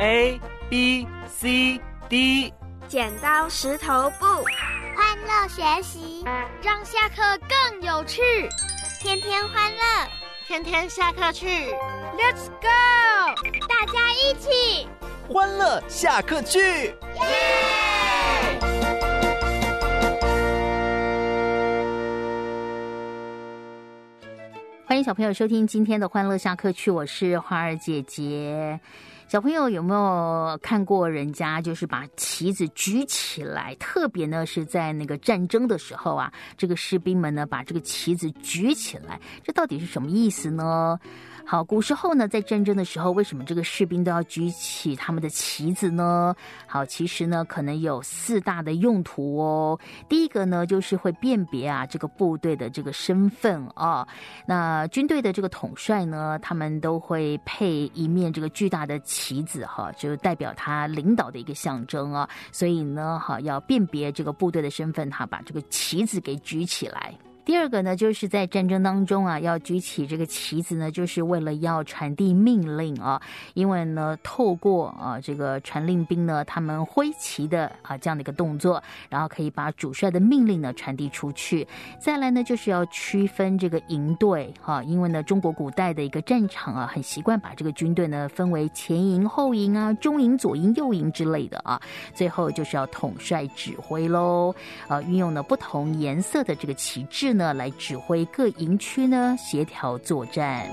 A B C D。 剪刀石头布， 欢乐学习， 让下课更有趣。 天天欢乐， 天天下课去 ，Let's go！ 大家一起欢乐下课去， 耶！ 欢迎小朋友收听今天的欢乐下课去，我是花儿姐姐。小朋友有没有看过人家就是把旗子举起来，特别呢是在那个战争的时候啊，这个士兵们呢把这个旗子举起来，这到底是什么意思呢？好，古时候呢，在战争的时候，为什么这个士兵都要举起他们的旗子呢？好，其实呢，可能有4大的用途哦。第一个呢，就是会辨别啊这个部队的这个身份啊。那军队的这个统帅呢，他们都会配一面这个巨大的旗子哈，就代表他领导的一个象征啊。所以呢，哈，要辨别这个部队的身份，哈，把这个旗子给举起来。第二个呢，就是在战争当中啊，要举起这个旗子呢，就是为了要传递命令啊。因为呢，透过这个传令兵呢，他们挥旗的这样的一个动作，然后可以把主帅的命令呢传递出去。再来呢，就是要区分这个营队哈，因为呢，中国古代的一个战场啊，很习惯把这个军队呢分为前营、后营啊、中营、左营、右营之类的啊。最后就是要统帅指挥喽，运用呢不同颜色的这个旗帜呢，来指挥各营区呢协调作战。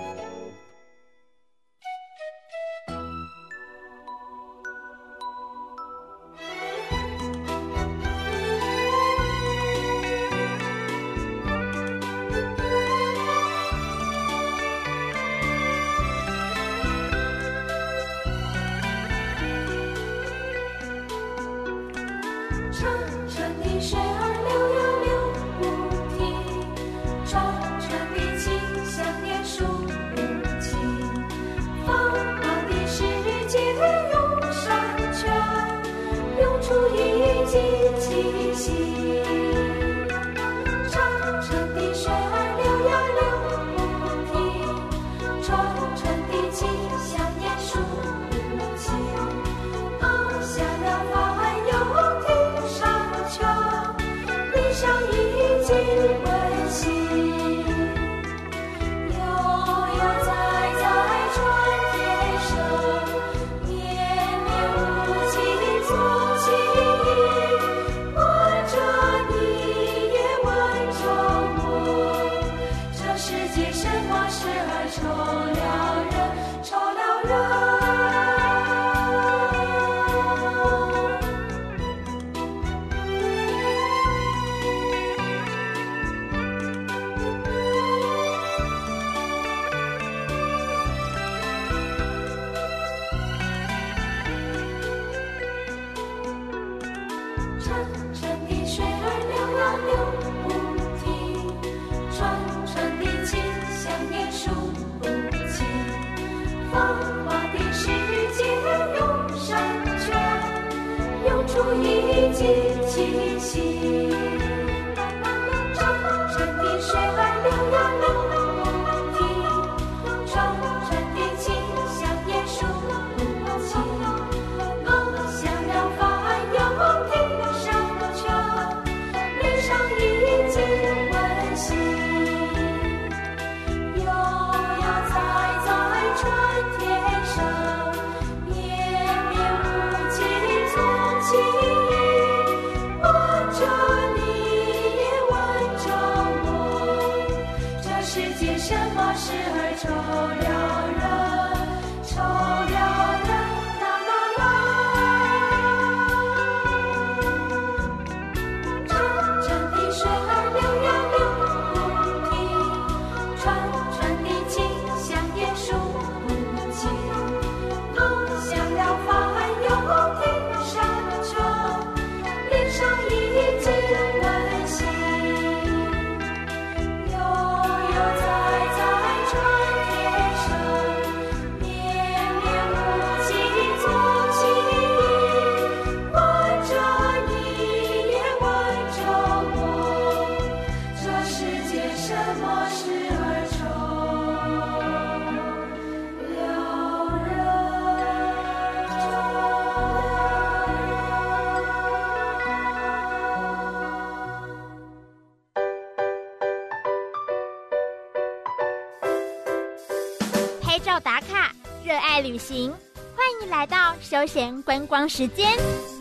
热爱旅行，欢迎来到休闲观光时间。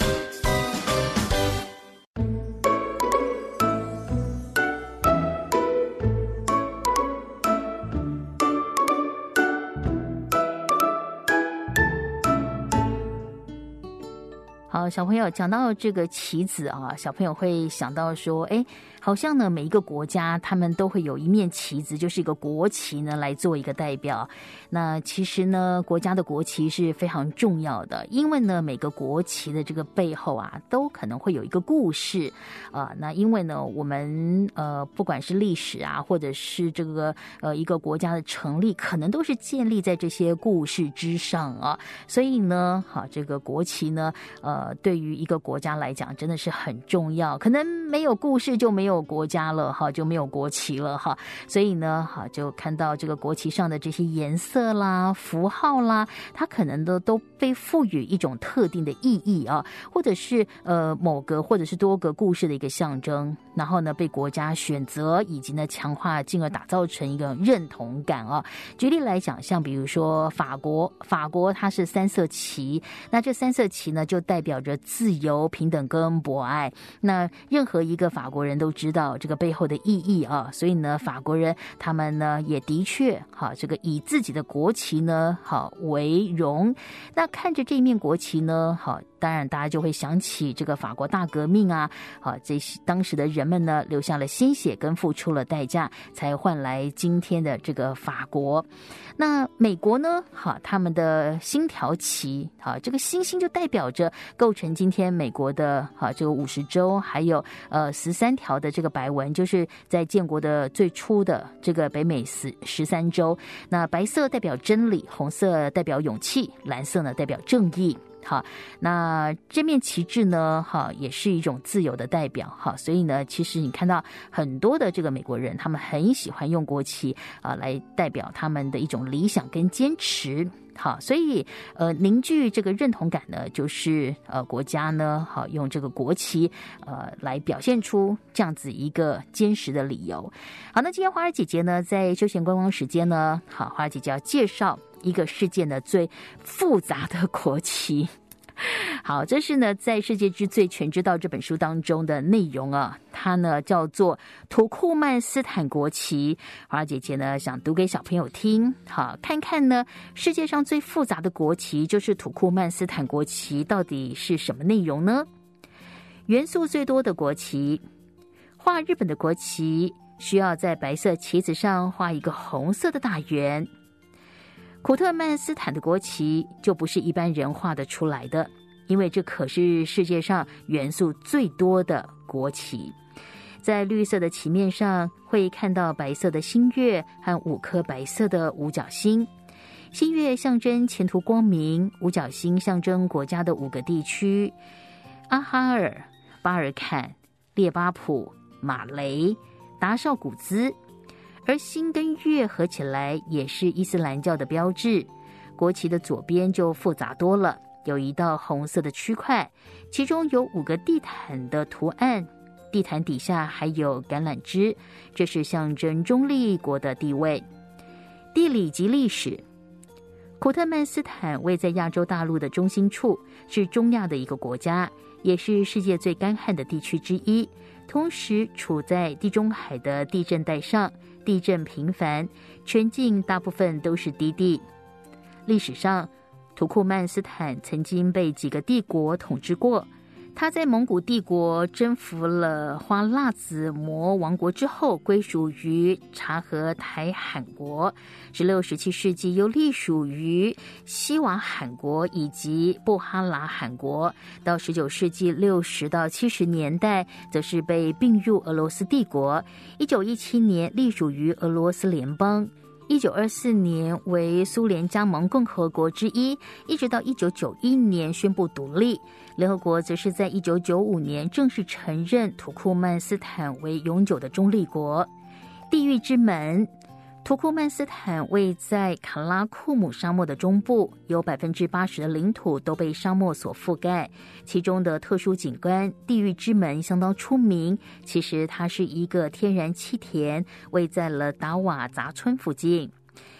好，小朋友讲到这个棋子啊，小朋友会想到说，好像呢每一个国家他们都会有一面旗子，就是一个国旗呢来做一个代表。那其实呢国家的国旗是非常重要的，因为呢每个国旗的这个背后啊都可能会有一个故事那因为呢我们不管是历史啊，或者是这个一个国家的成立，可能都是建立在这些故事之上啊。所以呢这个国旗呢对于一个国家来讲真的是很重要，可能没有故事就没有国家了就没有国旗了所以呢就看到这个国旗上的这些颜色啦、符号啦，它可能都被赋予一种特定的意义或者是某个或者是多个故事的一个象征，然后呢被国家选择以及呢强化，进而打造成一个认同感举例来讲，像比如说法国它是三色旗，那这三色旗呢就代表着自由、平等跟博爱。那任何一个法国人都知道这个背后的意义所以呢法国人他们呢也的确这个以自己的国旗呢为荣。那看着这一面国旗呢当然大家就会想起这个法国大革命这些当时的人们呢流下了鲜血跟付出了代价，才换来今天的这个法国。那美国呢他们的星条旗这个星星就代表着构成今天美国的这个50州还有13条的这个白纹，就是在建国的最初的这个北美13州。那白色代表真理，红色代表勇气，蓝色呢代表正义。那这面旗帜呢也是一种自由的代表所以呢其实你看到很多的这个美国人，他们很喜欢用国旗来代表他们的一种理想跟坚持。所以凝聚这个认同感呢，就是国家呢用这个国旗来表现出这样子一个坚实的理由。好，那今天花儿姐姐呢在休闲观光时间呢，花儿姐姐要介绍一个世界呢最复杂的国旗。好，这是呢在《世界之最全知道》这本书当中的内容它呢叫做土库曼斯坦国旗。花姐姐呢想读给小朋友听，看看呢世界上最复杂的国旗，就是土库曼斯坦国旗，到底是什么内容呢？元素最多的国旗，画日本的国旗需要在白色旗子上画一个红色的大圆。土库曼斯坦的国旗就不是一般人画得出来的，因为这可是世界上元素最多的国旗。在绿色的旗面上会看到白色的新月和5颗白色的五角星。新月象征前途光明，五角星象征国家的5个地区：阿哈尔、巴尔坎、列巴普、马雷、达绍古兹。而星跟月合起来也是伊斯兰教的标志。国旗的左边就复杂多了，有一道红色的区块，其中有5个地毯的图案，地毯底下还有橄榄枝，这是象征中立国的地位。地理及历史，土库曼斯坦位在亚洲大陆的中心处，是中亚的一个国家，也是世界最干旱的地区之一，同时处在地中海的地震带上，地震频繁，全境大部分都是低地。历史上，土库曼斯坦曾经被几个帝国统治过。他在蒙古帝国征服了花剌子模王国之后，归属于察合台汗国。16、17世纪又隶属于西瓦汗国以及布哈拉汗国。到19世纪60到70年代，则是被并入俄罗斯帝国。1917年隶属于俄罗斯联邦。1924年为苏联加盟共和国之一，一直到1991年宣布独立。联合国则是在1995年正式承认土库曼斯坦为永久的中立国。地狱之门，土库曼斯坦位在卡拉库姆沙漠的中部，有 80% 的领土都被沙漠所覆盖。其中的特殊景观地狱之门相当出名，其实它是一个天然气田，位在了达瓦杂村附近。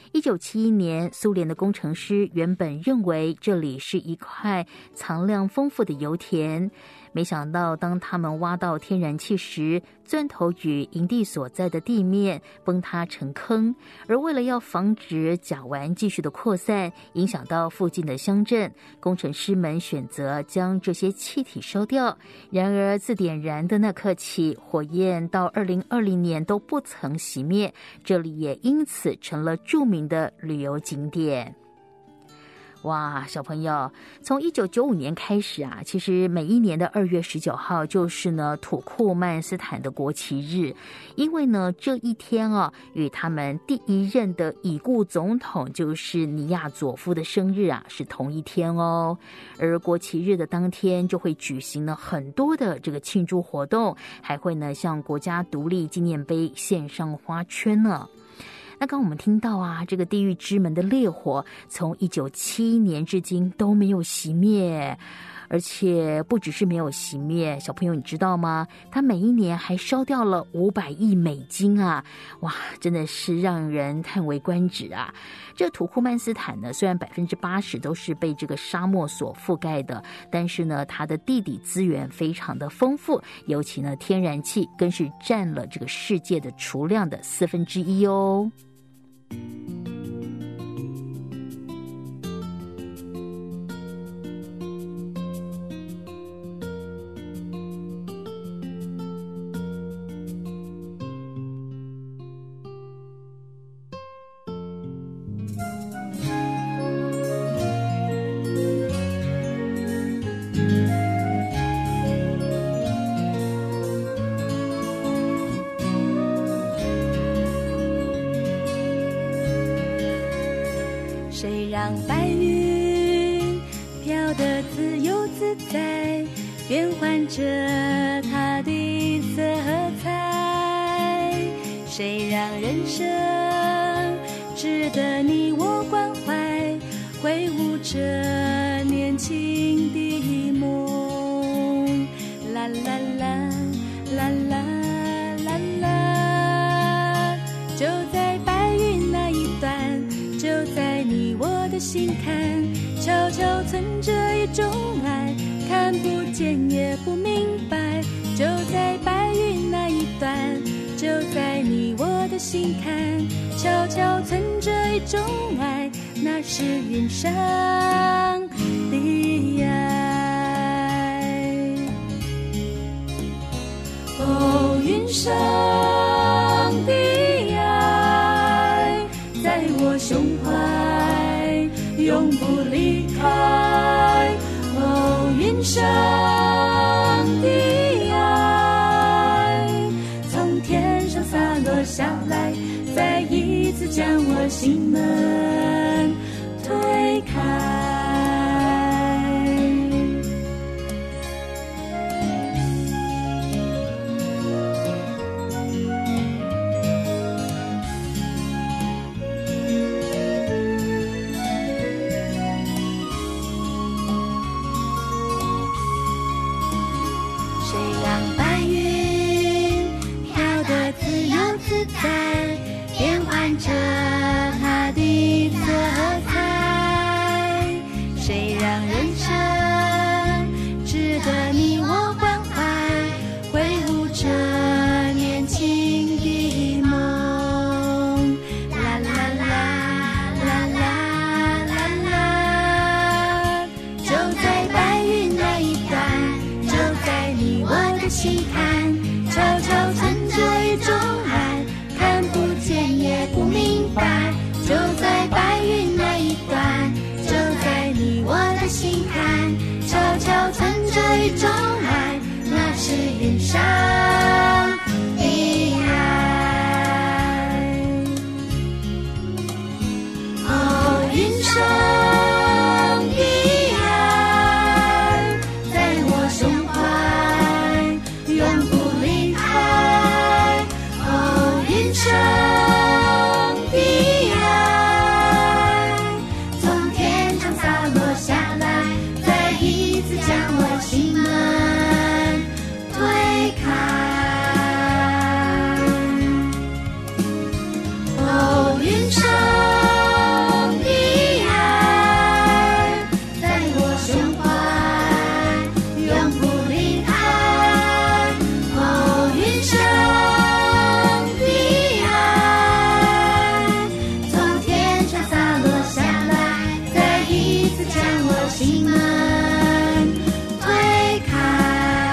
1971年，苏联的工程师原本认为这里是一块藏量丰富的油田，没想到当他们挖到天然气时，钻头与营地所在的地面崩塌成坑，而为了要防止甲烷继续的扩散，影响到附近的乡镇，工程师们选择将这些气体烧掉。然而自点燃的那刻起，火焰到2020年都不曾熄灭，这里也因此成了著名的旅游景点。哇，小朋友，从1995年开始啊，其实每一年的2月19号就是呢土库曼斯坦的国旗日，因为呢这一天啊与他们第一任的已故总统就是尼亚佐夫的生日啊是同一天哦。而国旗日的当天就会举行了很多的这个庆祝活动，还会呢向国家独立纪念碑献上花圈呢。那刚我们听到啊，这个地狱之门的烈火从1971年至今都没有熄灭，而且不只是没有熄灭，小朋友你知道吗？它每一年还烧掉了500亿美金啊！哇，真的是让人叹为观止啊！这土库曼斯坦呢，虽然80%都是被这个沙漠所覆盖的，但是呢，它的地底资源非常的丰富，尤其呢，天然气更是占了这个世界的储量的1/4哦。 谁让白云飘得自由自在，变换着它的色和彩？谁让人生值得你我关怀，挥舞着年轻的梦？啦啦啦啦啦啦啦，就在白云那一端，就在你我的心坎，悄悄存着一种爱，看不见也不明白。就在白云那一端，就在你我的心坎，悄悄存着一种爱，那是云上的爱。哦，云上的爱，在我胸怀永不离开。哦，云上的爱，从天上洒落下来，再一次将我心门推开。变换着它的色彩，谁让人生值得你我关怀，挥舞着年轻的梦？啦啦啦啦啦啦啦，就在白云那一端，就在你我的心坎，悄悄存着一种爱，看不见也不明白。就在白云那一端，就在你我的心坎，悄悄存着一种爱，那是云上的爱。哦，云上的爱，在我胸怀永将我心门推开。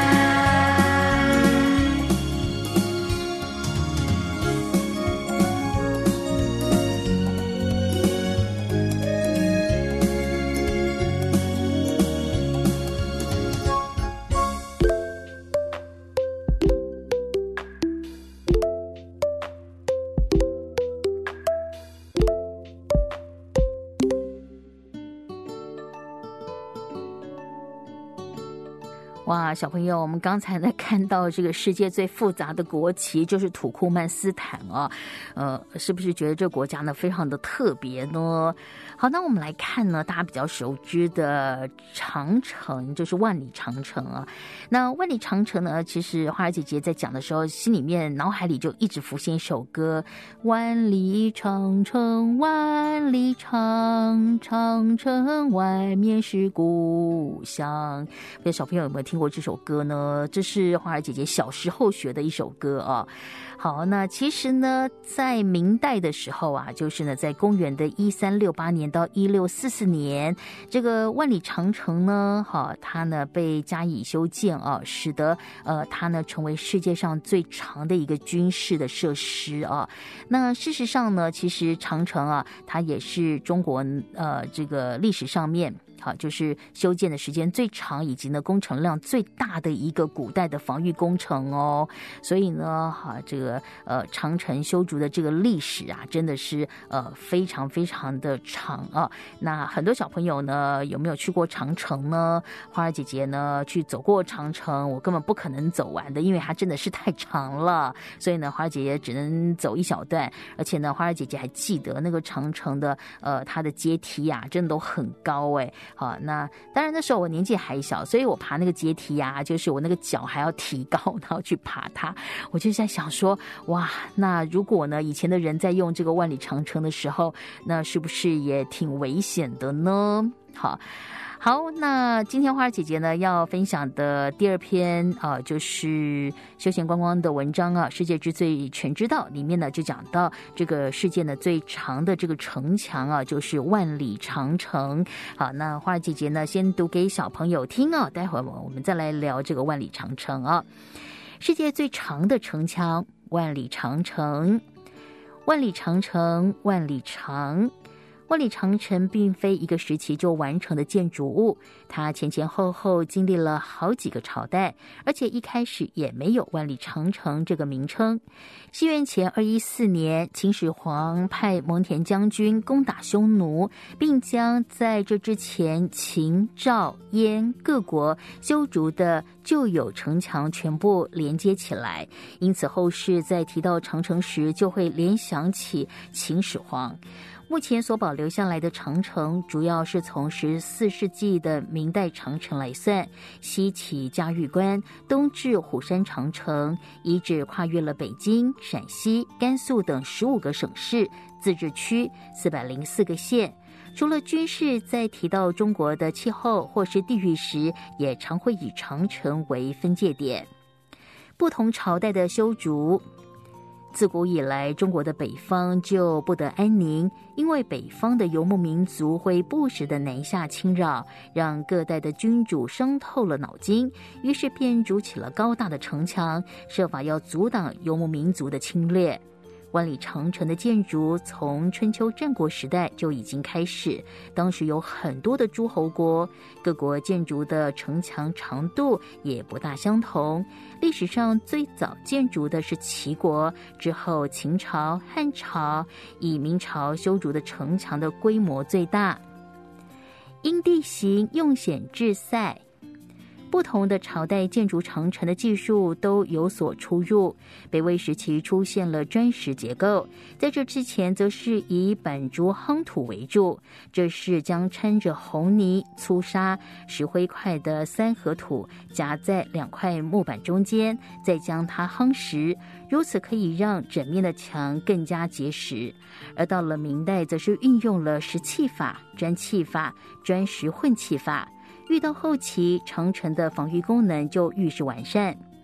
哇，小朋友，我们刚才呢看到这个世界最复杂的国旗就是土库曼斯坦啊，是不是觉得这个国家呢非常的特别呢？好，那我们来看呢，大家比较熟知的长城，就是万里长城啊。那万里长城呢，其实花儿姐姐在讲的时候，心里面脑海里就一直浮现一首歌：万里长城，万里长，长城外面是故乡。不知道小朋友有没有听过这首歌呢？这是花儿姐姐小时候学的一首歌啊。好，那其实呢，在明代的时候啊，就是呢，在公元的1368年到1644年，这个万里长城呢，它呢被加以修建啊，使得它呢成为世界上最长的一个军事的设施啊。那事实上呢，其实长城啊，它也是中国这个历史上面。好，就是修建的时间最长，以及呢工程量最大的一个古代的防御工程哦。所以呢，这个长城修筑的这个历史啊，真的是非常非常的长啊。那很多小朋友呢，有没有去过长城呢？花儿姐姐呢去走过长城，我根本不可能走完的，因为它真的是太长了。所以呢，花儿姐姐只能走一小段，而且呢，花儿姐姐还记得那个长城的它的阶梯啊，真的都很高哎。好，那当然那时候我年纪还小，所以我爬那个阶梯啊，就是我那个脚还要提高，然后去爬它。我就在想说，哇，那如果呢以前的人在用这个万里长城的时候，那是不是也挺危险的呢？好，那今天花儿姐姐呢要分享的第二篇就是休闲观光的文章啊，世界之最全知道里面呢就讲到这个世界呢最长的这个城墙啊，就是万里长城。好，那花儿姐姐呢先读给小朋友听啊，待会儿我们再来聊这个万里长城啊。世界最长的城墙，万里长城。万里长城，万里长。万里长城并非一个时期就完成的建筑物，它前前后后经历了好几个朝代，而且一开始也没有万里长城这个名称。西元前214年，秦始皇派蒙恬将军攻打匈奴，并将在这之前秦、赵、燕各国修筑的旧有城墙全部连接起来，因此后世在提到长城时就会联想起秦始皇。目前所保留下来的长城，主要是从14世纪的明代长城来算，西起嘉峪关，东至虎山长城，遗址跨越了北京、陕西、甘肃等15个省市、自治区、404个县。除了军事，在提到中国的气候或是地域时，也常会以长城为分界点。不同朝代的修筑，自古以来，中国的北方就不得安宁，因为北方的游牧民族会不时的南下侵扰，让各代的君主生透了脑筋，于是便筑起了高大的城墙，设法要阻挡游牧民族的侵略。万里长城的建筑从春秋战国时代就已经开始，当时有很多的诸侯国，各国建筑的城墙长度也不大相同。历史上最早建筑的是齐国，之后秦朝、汉朝，以明朝修筑的城墙的规模最大。因地形用险制塞，不同的朝代建筑长城的技术都有所出入。北魏时期出现了砖石结构，在这之前则是以板竹夯土为主，这是将掺着红泥、粗沙、石灰块的三合土夹在2块木板中间，再将它夯实，如此可以让整面的墙更加结实。而到了明代，则是运用了石砌法、砖砌法、砖石混砌法。遇到后期，长城的防御功能就愈是完善。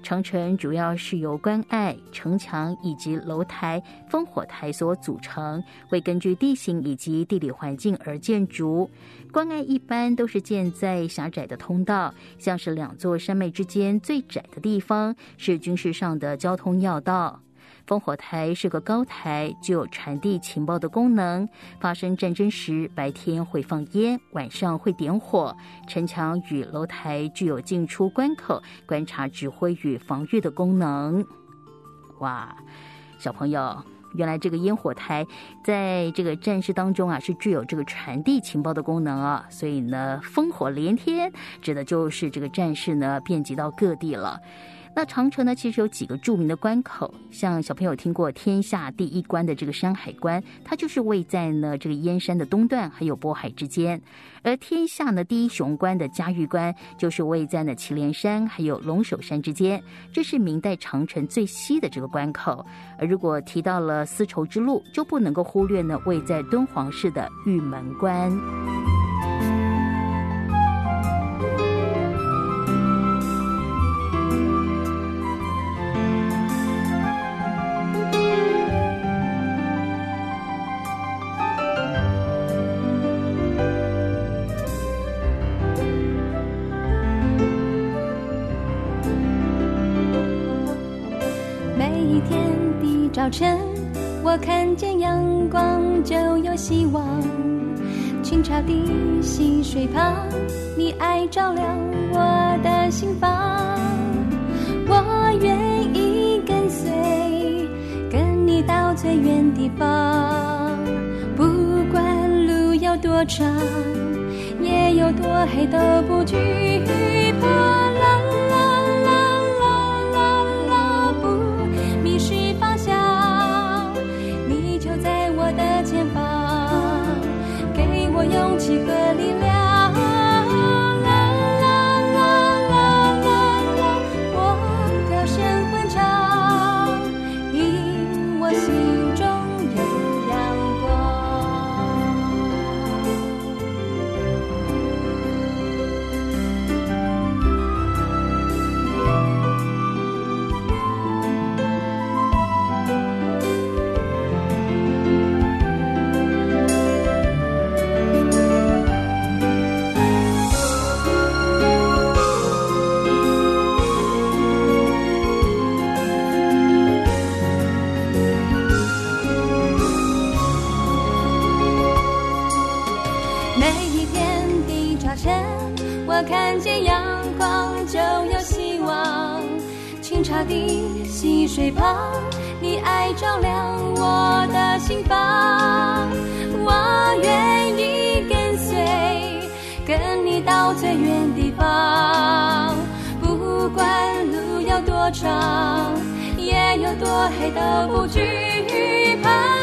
长城主要是由关隘、城墙以及楼台、烽火台所组成，会根据地形以及地理环境而建筑。关隘一般都是建在狭窄的通道，像是两座山脉之间最窄的地方，是军事上的交通要道。烽火台是个高台，具有传递情报的功能。发生战争时，白天会放烟，晚上会点火。城墙与楼台具有进出关口、观察、指挥与防御的功能。哇，小朋友，原来这个烟火台在这个战事当中啊，是具有这个传递情报的功能啊。所以呢，烽火连天，指的就是这个战事呢遍及到各地了。那长城呢，其实有几个著名的关口，像小朋友听过天下第一关的这个山海关，它就是位在呢这个燕山的东段还有渤海之间。而天下呢第一雄关的嘉峪关，就是位在呢祁连山还有龙首山之间，这是明代长城最西的这个关口。而如果提到了丝绸之路，就不能够忽略呢位在敦煌市的玉门关。 早晨，我看见阳光就有希望。清澈的溪水旁，你爱照亮我的心房。我愿意跟随，跟你到最远地方。不管路有多长，夜有多黑，都不惧怕。勇气和力量，我高声欢唱，因我心中有阳我看见阳光就有希望，清澈的溪水旁，你爱照亮我的心房。我愿意跟随，跟你到最远地方。不管路有多长，夜有多黑，都不惧怕。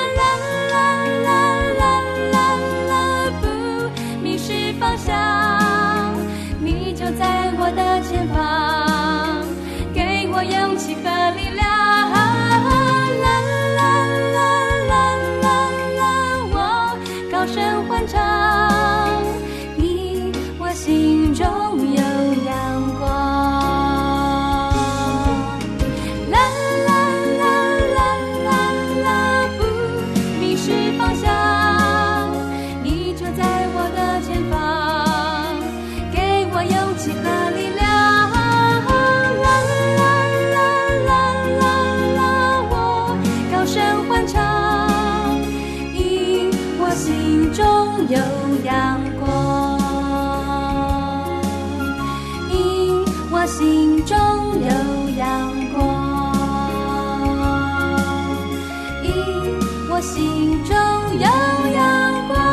不迷失方向，你就在我的前方，给我勇气和力量。我高声欢唱，因我心中有阳光。不迷失方向，你就在我的前方，给我勇气和力量。我高声欢唱，因我心中有阳光，因我心中有阳光，因我心中有阳光。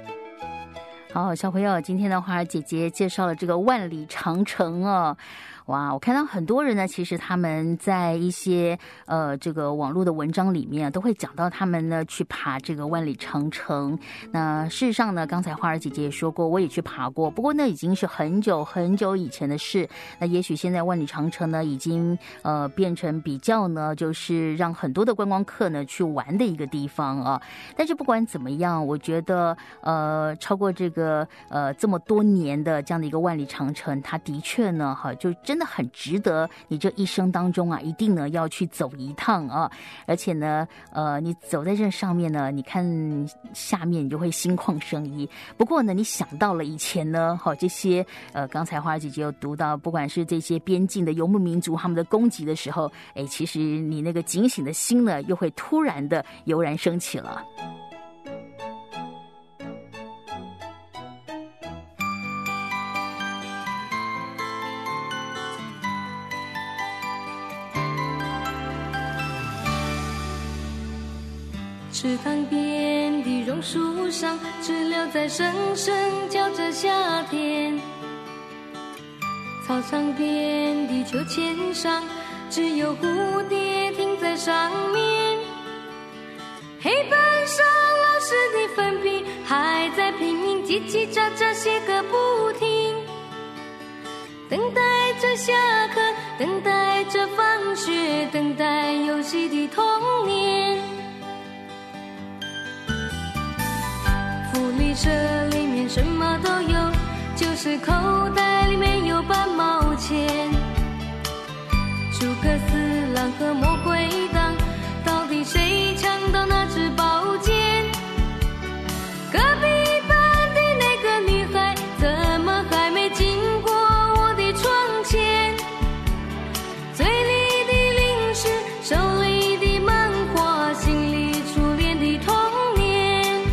好，小朋友，今天的花儿姐姐介绍了这个万里长城哦。 哇，我看到很多人呢，其实他们在一些这个网络的文章里面都会讲到他们呢去爬这个万里长城。那事实上呢，刚才花儿姐姐也说过，我也去爬过，不过那已经是很久很久以前的事。那也许现在万里长城呢已经变成比较呢就是让很多的观光客呢去玩的一个地方啊。但是不管怎么样，我觉得超过这个这么多年的这样的一个万里长城，它的确呢就真的很值得你这一生当中啊一定呢要去走一趟啊。而且呢你走在这上面呢，你看下面你就会心旷神怡。不过呢你想到了以前呢这些刚才花儿姐姐有读到，不管是这些边境的游牧民族他们的攻击的时候，其实你那个警醒的心呢又会突然的油然升起了。 池塘边的榕树上，知了在声声叫着夏天。草场边的秋千上，只有蝴蝶停在上面。黑板上老师的粉笔还在拼命叽叽喳喳写个不停，等待着下课，等待着放学，等待游戏的童年。福利社里面什么都有，就是口袋里面有半毛钱。诸葛四郎和魔鬼党，到底谁抢到那支宝剑？隔壁班的那个女孩，怎么还没经过我的窗前？嘴里的零食，手里的漫画，心里初恋的童年。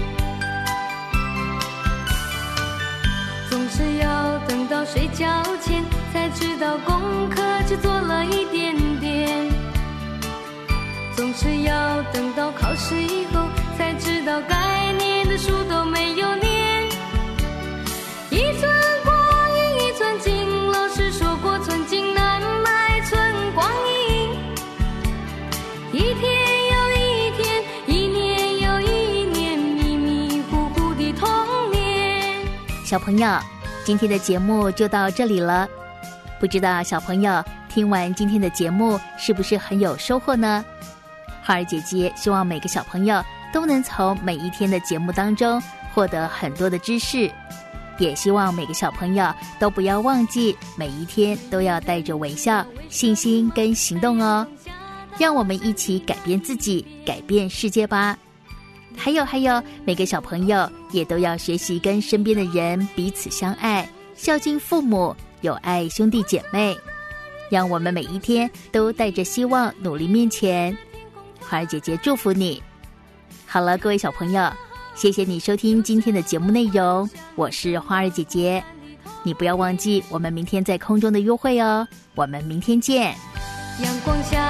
总是要等到睡觉前才知道功课只做了一点点，总是要等到考试以后才知道该念的书都没有念。一寸光阴一寸金，老师说过寸金难买寸光阴。一天又一天，一年又一年，迷迷糊糊的童年。 小朋友，今天的节目就到这里了。不知道小朋友听完今天的节目是不是很有收获呢？花儿姐姐希望每个小朋友都能从每一天的节目当中获得很多的知识，也希望每个小朋友都不要忘记每一天都要带着微笑、信心跟行动哦。让我们一起改变自己，改变世界吧。还有，每个小朋友也都要学习跟身边的人彼此相爱，孝敬父母，有爱兄弟姐妹。让我们每一天都带着希望努力面前。花儿姐姐祝福你。好了，各位小朋友，谢谢你收听今天的节目内容，我是花儿姐姐。你不要忘记我们明天在空中的约会哦，我们明天见。 阳光下